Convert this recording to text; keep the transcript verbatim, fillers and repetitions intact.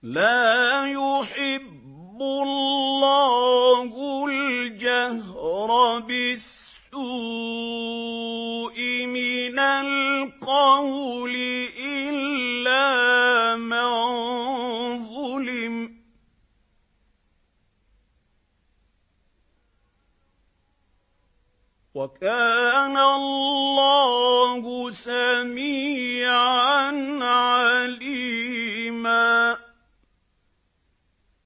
لَا يُحِبُّ اللَّهُ الْجَهْرَ بِالسُّوءِ مِنَ الْقَوْلِ إِلَّا مَن ظُلِمَ ۚ وَكَانَ اللَّهُ سَمِيعًا عَلِيمًا.